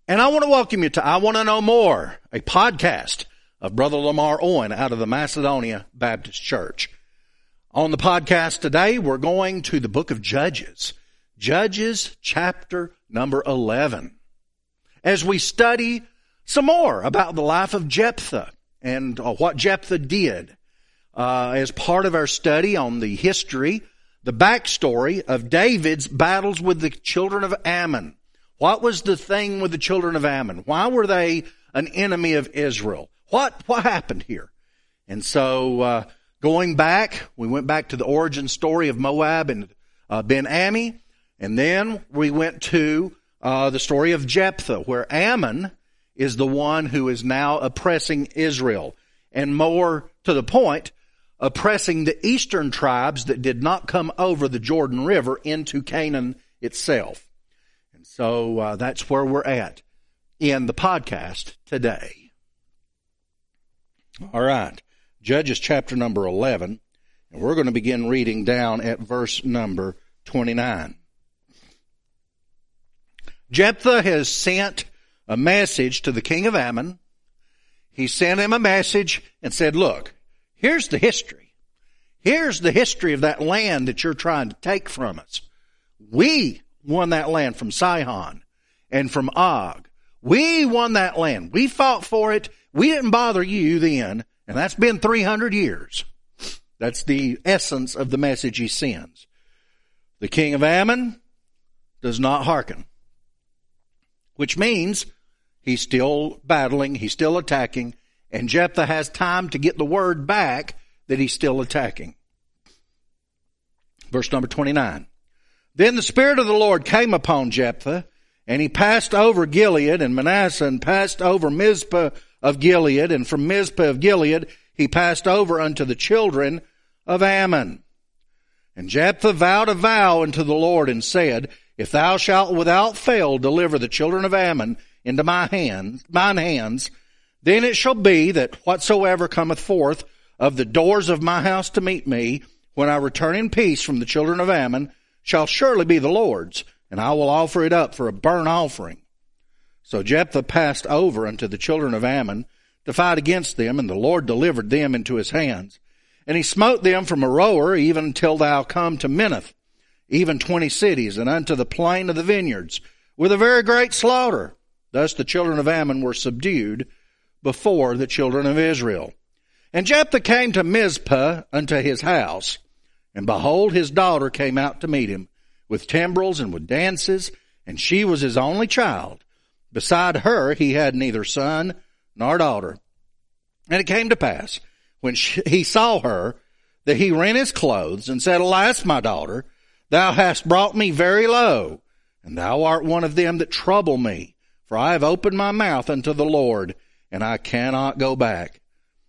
And I want to welcome you to I Want to Know More, a podcast of Brother Lamar Owen out of the Macedonia Baptist Church. On the podcast today, we're going to the book of Judges. Judges chapter number 11. As we study some more about the life of Jephthah and what Jephthah did as part of our study on the history, the backstory of David's battles with the children of Ammon. What was the thing with the children of Ammon? Why were they an enemy of Israel? What happened here? And so, going back, we went back to the origin story of Moab and Ben-Ammi, and then we went to the story of Jephthah, where Ammon is the one who is now oppressing Israel, and more to the point, oppressing the eastern tribes that did not come over the Jordan River into Canaan itself. And so that's where we're at in the podcast today. All right, Judges chapter number 11, and we're going to begin reading down at verse number 29. Jephthah has sent a message to the king of Ammon. He sent him a message and said, look, here's the history. Here's the history of that land that you're trying to take from us. We won that land from Sihon and from Og. We won that land. We fought for it. We didn't bother you then, and that's been 300 years. That's the essence of the message he sends. The king of Ammon does not hearken, which means he's still battling, he's still attacking, and Jephthah has time to get the word back that he's still attacking. Verse number 29. Then the Spirit of the Lord came upon Jephthah, and he passed over Gilead and Manasseh, and passed over Mizpah of Gilead, and from Mizpah of Gilead he passed over unto the children of Ammon. And Jephthah vowed a vow unto the Lord, and said, If thou shalt without fail deliver the children of Ammon into mine hands, then it shall be that whatsoever cometh forth of the doors of my house to meet me, when I return in peace from the children of Ammon, shall surely be the Lord's, and I will offer it up for a burnt offering. So Jephthah passed over unto the children of Ammon to fight against them, and the Lord delivered them into his hands. And he smote them from Aroer even until thou come to Minnith, even 20 cities, and unto the plain of the vineyards, with a very great slaughter. Thus the children of Ammon were subdued before the children of Israel. And Jephthah came to Mizpah unto his house, and behold, his daughter came out to meet him, with timbrels and with dances, and she was his only child. Beside her he had neither son nor daughter. And it came to pass, when he saw her, that he rent his clothes, and said, Alas, my daughter, thou hast brought me very low, and thou art one of them that trouble me. For I have opened my mouth unto the Lord, and I cannot go back.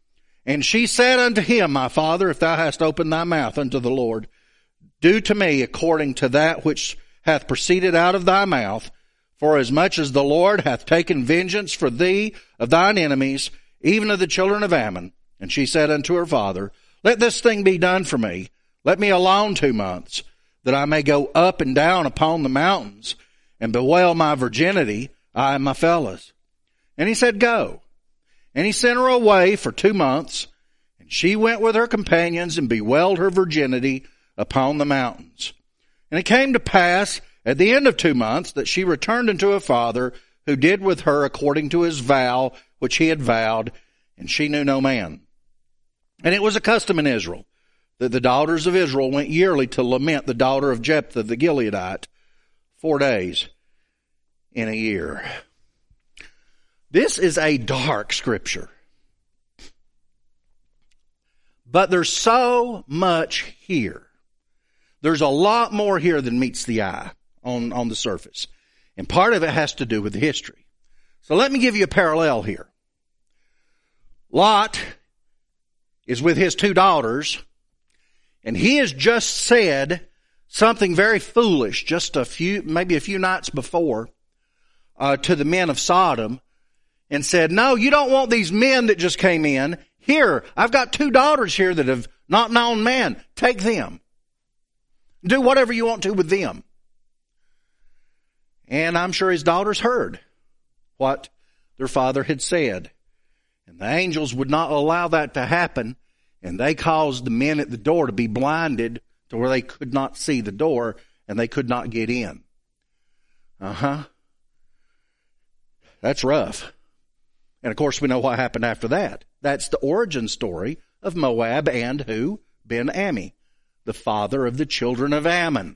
And she said unto him, My father, if thou hast opened thy mouth unto the Lord, do to me according to that which hath proceeded out of thy mouth, for as much as the Lord hath taken vengeance for thee of thine enemies, even of the children of Ammon. And she said unto her father, Let this thing be done for me. Let me alone 2 months, that I may go up and down upon the mountains, and bewail my virginity, I and my fellows. And he said, Go. And he sent her away for 2 months, and she went with her companions and bewailed her virginity upon the mountains. And it came to pass at the end of 2 months that she returned unto her father, who did with her according to his vow which he had vowed, and she knew no man. And it was a custom in Israel that the daughters of Israel went yearly to lament the daughter of Jephthah the Gileadite 4 days in a year. This is a dark scripture. But there's so much here. There's a lot more here than meets the eye on the surface. And part of it has to do with the history. So let me give you a parallel here. Lot is with his 2 daughters, and he has just said something very foolish just maybe a few nights before to the men of Sodom, and said, No, you don't want these men that just came in. Here, I've got 2 daughters here that have not known man. Take them. Do whatever you want to with them. And I'm sure his daughters heard what their father had said. And the angels would not allow that to happen, and they caused the men at the door to be blinded to where they could not see the door and they could not get in. That's rough. And of course we know what happened after that. That's the origin story of Moab and who? Ben-Ammi, the father of the children of Ammon.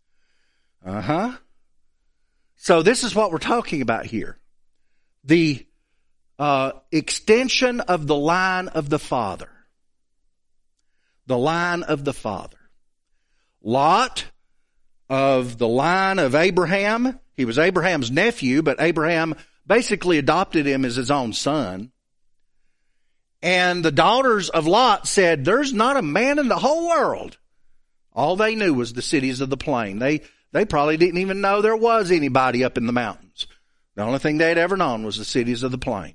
So this is what we're talking about here. The extension of the line of the father. The line of the father. Lot, of the line of Abraham. He was Abraham's nephew, but Abraham basically adopted him as his own son. And the daughters of Lot said, there's not a man in the whole world. All they knew was the cities of the plain. They probably didn't even know there was anybody up in the mountains. The only thing they'd ever known was the cities of the plain.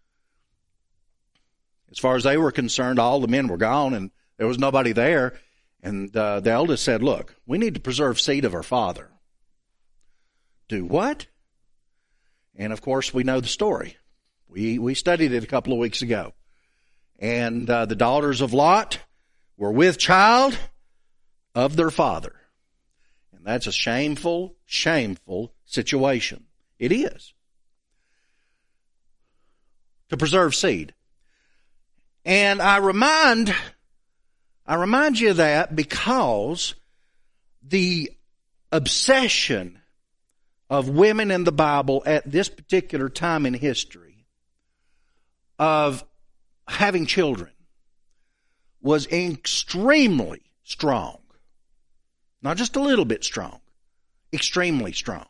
As far as they were concerned, all the men were gone and there was nobody there. And the eldest said, look, we need to preserve seed of our father. Do what? And of course, we know the story. We studied it a couple of weeks ago. And the daughters of Lot were with child of their father. And that's a shameful, shameful situation. It is. To preserve seed. And I remind you of that because the obsession of women in the Bible at this particular time in history of having children was extremely strong. Not just a little bit strong, extremely strong.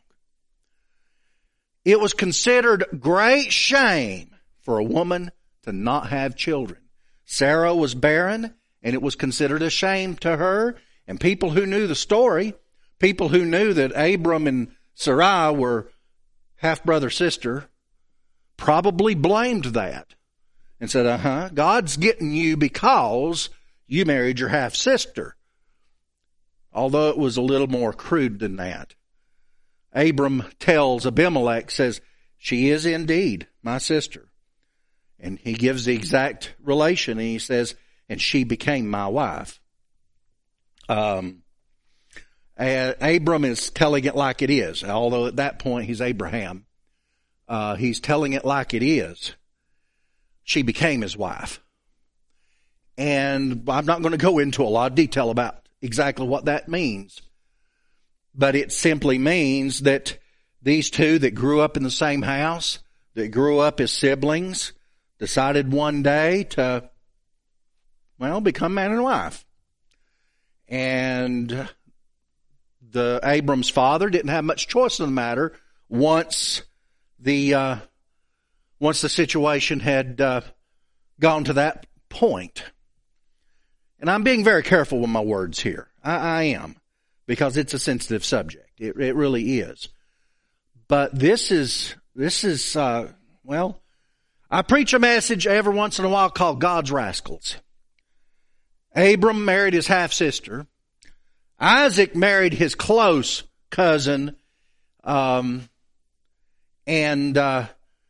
It was considered great shame for a woman to not have children. Sarah was barren, and it was considered a shame to her. And people who knew the story, people who knew that Abram and Sarai were half-brother sister, probably blamed that and said, God's getting you because you married your half-sister. Although it was a little more crude than that. Abram tells Abimelech, says, she is indeed my sister. And he gives the exact relation, and he says, and she became my wife. And Abram is telling it like it is, although at that point he's Abraham. He's telling it like it is. She became his wife. And I'm not going to go into a lot of detail about exactly what that means. But it simply means that these two that grew up in the same house, that grew up as siblings, decided one day to, become man and wife. And Abram's father didn't have much choice in the matter once the situation had gone to that point. And I'm being very careful with my words here. I am, because it's a sensitive subject. It really is. But this is I preach a message every once in a while called God's Rascals. Abram married his half-sister. Isaac married his close cousin. There's a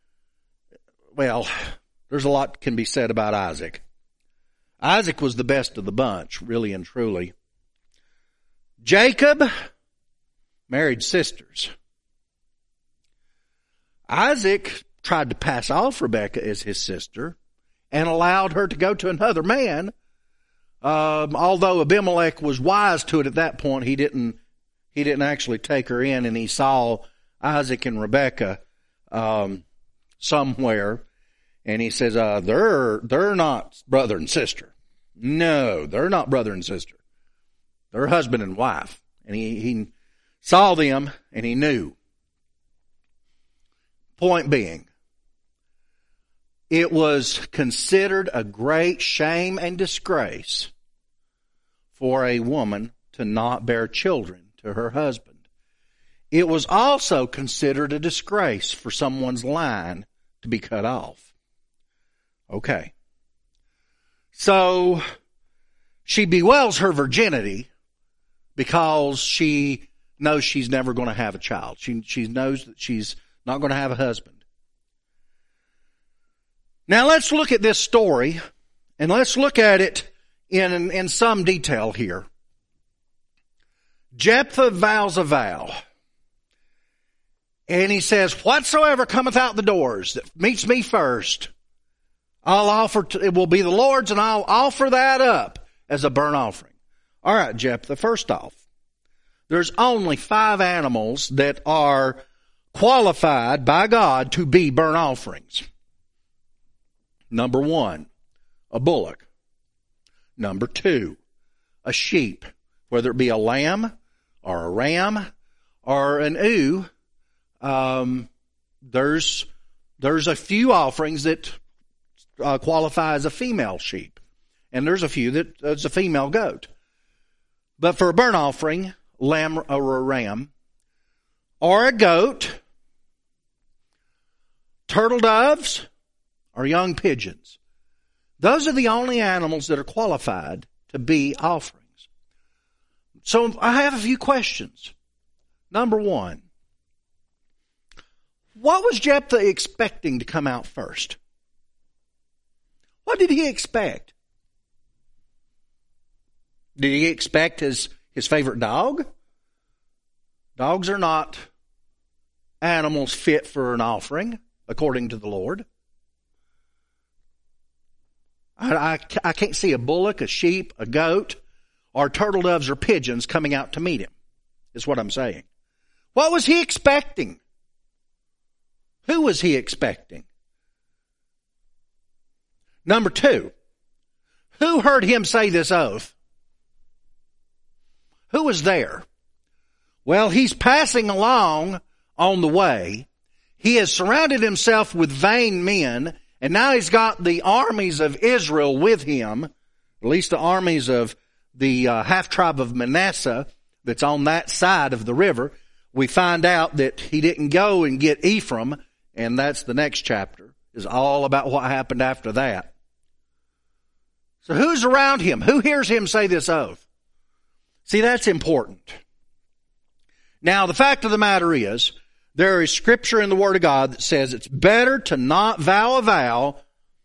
lot can be said about Isaac. Isaac was the best of the bunch, really and truly. Jacob married sisters. Isaac tried to pass off Rebekah as his sister and allowed her to go to another man. Although Abimelech was wise to it at that point, he didn't actually take her in, and he saw Isaac and Rebekah somewhere, and he says, they're not brother and sister. No, they're not brother and sister. They're husband and wife. And he saw them and he knew. Point being, it was considered a great shame and disgrace for a woman to not bear children to her husband. It was also considered a disgrace for someone's line to be cut off. Okay. So she bewails her virginity because she knows she's never going to have a child. She knows that she's not going to have a husband. Now let's look at this story, and let's look at it in some detail here. Jephthah vows a vow. And he says, whatsoever cometh out the doors that meets me first, I'll offer, it will be the Lord's, and I'll offer that up as a burnt offering. All right, Jephthah, first off, there's only 5 animals that are qualified by God to be burnt offerings. Number 1, a bullock. Number 2, a sheep, whether it be a lamb or a ram or an ewe. There's a few offerings that qualify as a female sheep, and there's a few that's a female goat. But for a burnt offering, lamb or a ram or a goat, turtle doves, or young pigeons. Those are the only animals that are qualified to be offerings. So I have a few questions. Number 1, what was Jephthah expecting to come out first? What did he expect? Did he expect his favorite dog? Dogs are not animals fit for an offering, according to the Lord. I can't see a bullock, a sheep, a goat, or turtle doves or pigeons coming out to meet him, is what I'm saying. What was he expecting? Who was he expecting? Number 2, who heard him say this oath? Who was there? Well, he's passing along on the way. He has surrounded himself with vain men, and now he's got the armies of Israel with him, at least the armies of the half-tribe of Manasseh that's on that side of the river. We find out that he didn't go and get Ephraim, and that's the next chapter, is all about what happened after that. So who's around him? Who hears him say this oath? See, that's important. Now, the fact of the matter is, there is scripture in the Word of God that says it's better to not vow a vow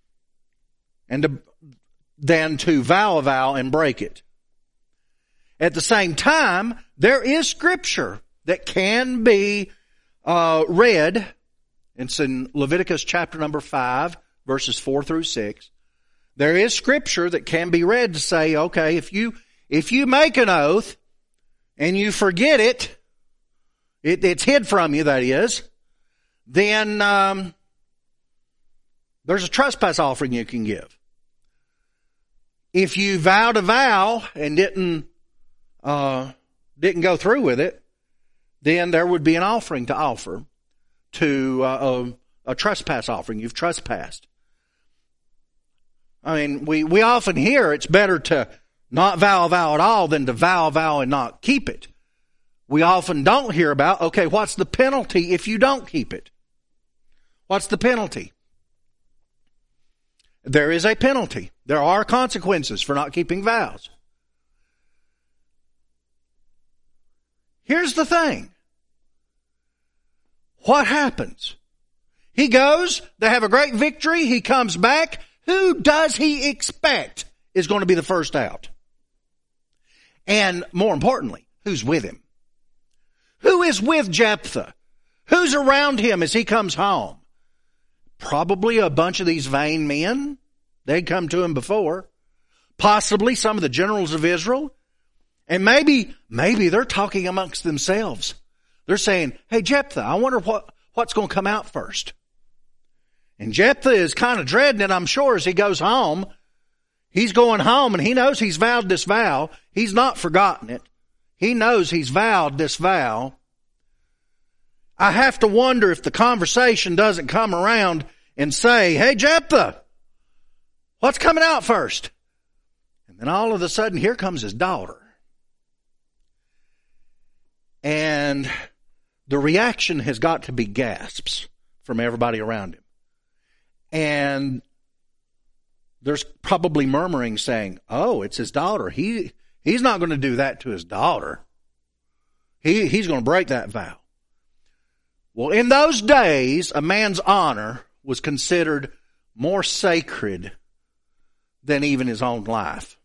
than to vow a vow and break it. At the same time, there is scripture that can be read. It's in Leviticus chapter number 5, verses 4 through 6. There is scripture that can be read to say, okay, if you make an oath and you forget it, it's hid from you, that is, then there's a trespass offering you can give. If you vowed a vow and didn't go through with it, then there would be an offering to offer to a trespass offering. You've trespassed. I mean, we often hear it's better to not vow a vow at all than to vow a vow and not keep it. We often don't hear about, okay, what's the penalty if you don't keep it? What's the penalty? There is a penalty. There are consequences for not keeping vows. Here's the thing. What happens? He goes, they have a great victory, he comes back. Who does he expect is going to be the first out? And more importantly, who's with him? Who is with Jephthah? Who's around him as he comes home? Probably a bunch of these vain men. They'd come to him before. Possibly some of the generals of Israel. And maybe they're talking amongst themselves. They're saying, hey, Jephthah, I wonder what's going to come out first. And Jephthah is kind of dreading it, I'm sure, as he goes home. He's going home and he knows he's vowed this vow. He's not forgotten it. He knows he's vowed this vow. I have to wonder if the conversation doesn't come around and say, hey, Jephthah, what's coming out first? And then all of a sudden, here comes his daughter. And the reaction has got to be gasps from everybody around him. And there's probably murmuring saying, oh, it's his daughter. He's not going to do that to his daughter. He's going to break that vow. Well, in those days, a man's honor was considered more sacred than even his own life.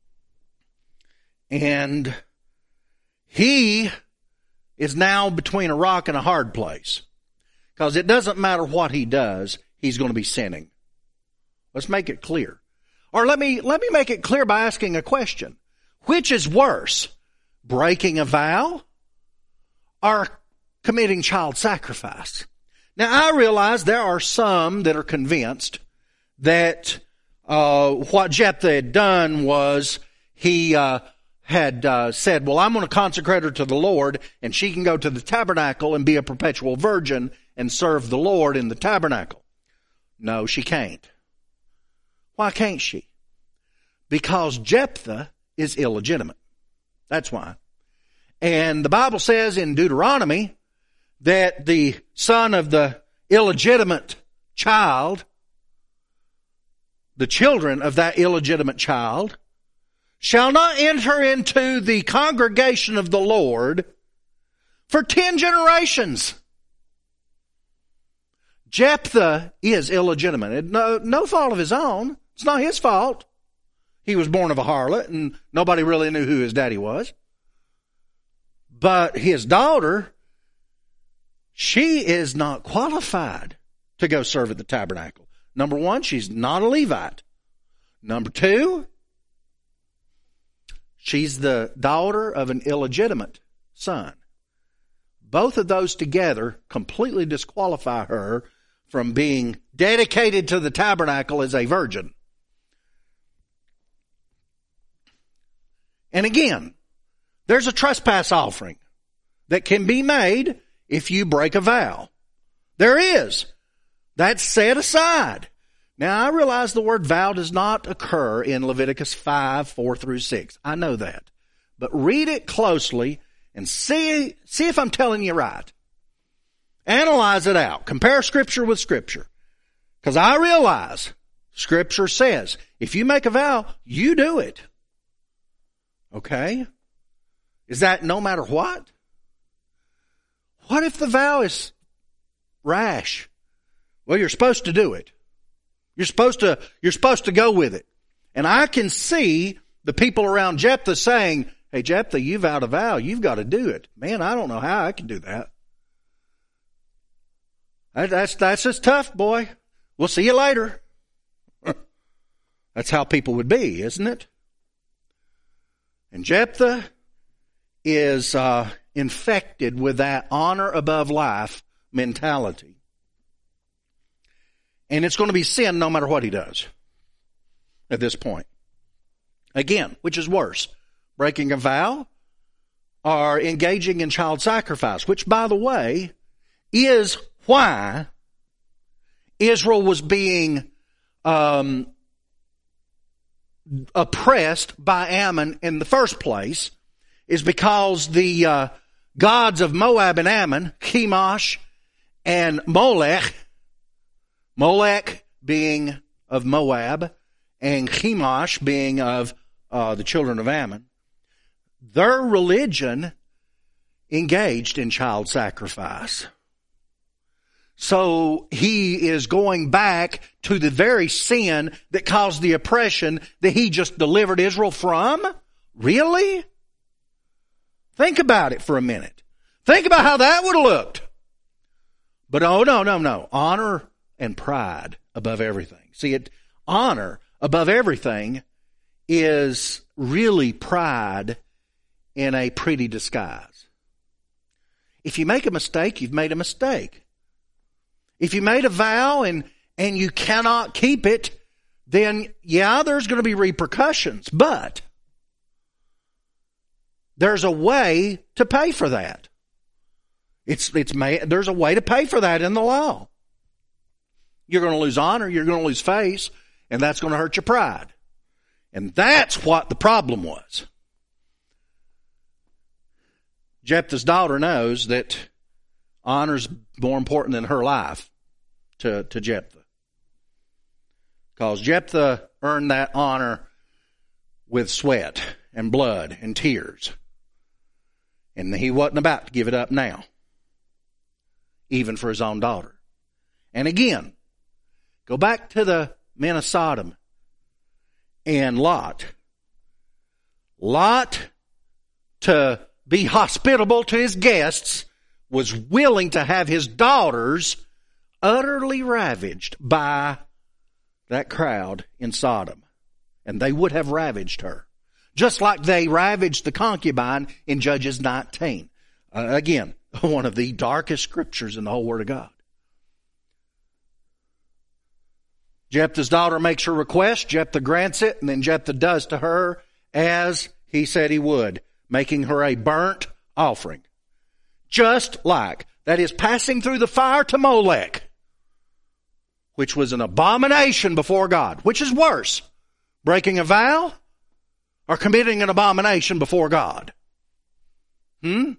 And he is now between a rock and a hard place. Because it doesn't matter what he does, he's going to be sinning. Let's make it clear. Or let me make it clear by asking a question. Which is worse, breaking a vow or committing child sacrifice? Now, I realize there are some that are convinced that what Jephthah had done was he had said, well, I'm going to consecrate her to the Lord, and she can go to the tabernacle and be a perpetual virgin and serve the Lord in the tabernacle. No, she can't. Why can't she? Because Jephthah is illegitimate. That's why. And the Bible says in Deuteronomy that the son of the illegitimate child, the children of that illegitimate child, shall not enter into the congregation of the Lord for 10 generations. Jephthah is illegitimate. No fault of his own. It's not his fault. He was born of a harlot and nobody really knew who his daddy was. But his daughter, she is not qualified to go serve at the tabernacle. Number one, she's not a Levite. Number two, she's the daughter of an illegitimate son. Both of those together completely disqualify her from being dedicated to the tabernacle as a virgin. And again, there's a trespass offering that can be made if you break a vow. There is. That's set aside. Now, I realize the word vow does not occur in Leviticus 5, 4 through 6. I know that. But read it closely and see if I'm telling you right. Analyze it out. Compare Scripture with Scripture. Because I realize Scripture says, if you make a vow, you do it. Okay? Is that no matter what? What if the vow is rash? Well, you're supposed to do it. You're supposed to go with it. And I can see the people around Jephthah saying, hey, Jephthah, you vowed a vow. You've got to do it. Man, I don't know how I can do that. That's just tough, boy. We'll see you later. That's how people would be, isn't it? And Jephthah is infected with that honor above life mentality. And it's going to be sin no matter what he does at this point. Again, which is worse, breaking a vow or engaging in child sacrifice, which, by the way, is why Israel was being oppressed by Ammon in the first place, is because the gods of Moab and Ammon, Chemosh and Molech being of Moab and Chemosh being of the children of Ammon, their religion engaged in child sacrifice. So he is going back to the very sin that caused the oppression that he just delivered Israel from? Really? Think about it for a minute. Think about how that would have looked. But oh, no. Honor and pride above everything. See, honor above everything is really pride in a pretty disguise. If you make a mistake, you've made a mistake. If you made a vow and you cannot keep it, then yeah, there's going to be repercussions, but there's a way to pay for that. There's a way to pay for that in the law. You're going to lose honor, you're going to lose face, and that's going to hurt your pride. And that's what the problem was. Jephthah's daughter knows that honor's more important than her life to Jephthah. Because Jephthah earned that honor with sweat and blood and tears. And he wasn't about to give it up now, even for his own daughter. And again, Go back to the men of Sodom and Lot. Lot, to be hospitable to his guests, was willing to have his daughters utterly ravaged by that crowd in Sodom. And they would have ravaged her. Just like they ravaged the concubine in Judges 19. Again, one of the darkest scriptures in the whole Word of God. Jephthah's daughter makes her request. Jephthah grants it, and then Jephthah does to her as he said he would, making her a burnt offering. Just like, that is, passing through the fire to Molech, which was an abomination before God. Which is worse, breaking a vow or committing an abomination before God? Don't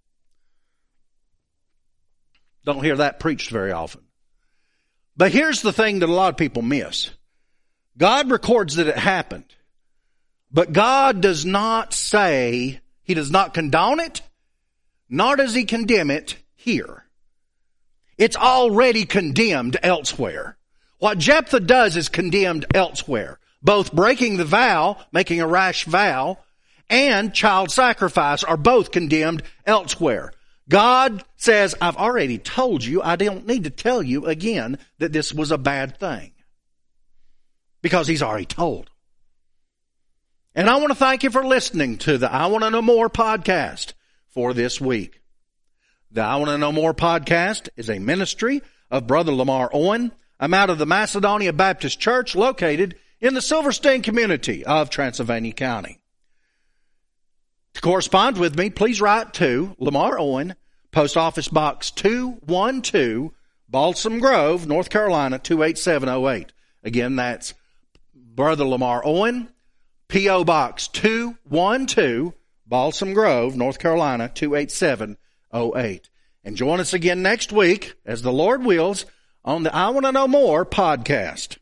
hear that preached very often. But here's the thing that a lot of people miss. God records that it happened. But God does not say, He does not condone it, nor does He condemn it here. It's already condemned elsewhere. What Jephthah does is condemned elsewhere. Both breaking the vow, making a rash vow, and child sacrifice are both condemned elsewhere. God says, I've already told you, I don't need to tell you again that this was a bad thing. Because He's already told. And I want to thank you for listening to the I Want to Know More podcast for this week. The I Want to Know More podcast is a ministry of Brother Lamar Owen. I'm out of the Macedonia Baptist Church located in the Silverstein community of Transylvania County. To correspond with me, please write to Lamar Owen, Post Office Box 212, Balsam Grove, North Carolina 28708. Again, that's Brother Lamar Owen, P.O. Box 212, Balsam Grove, North Carolina 28708. And join us again next week, as the Lord wills, on the I Want to Know More podcast.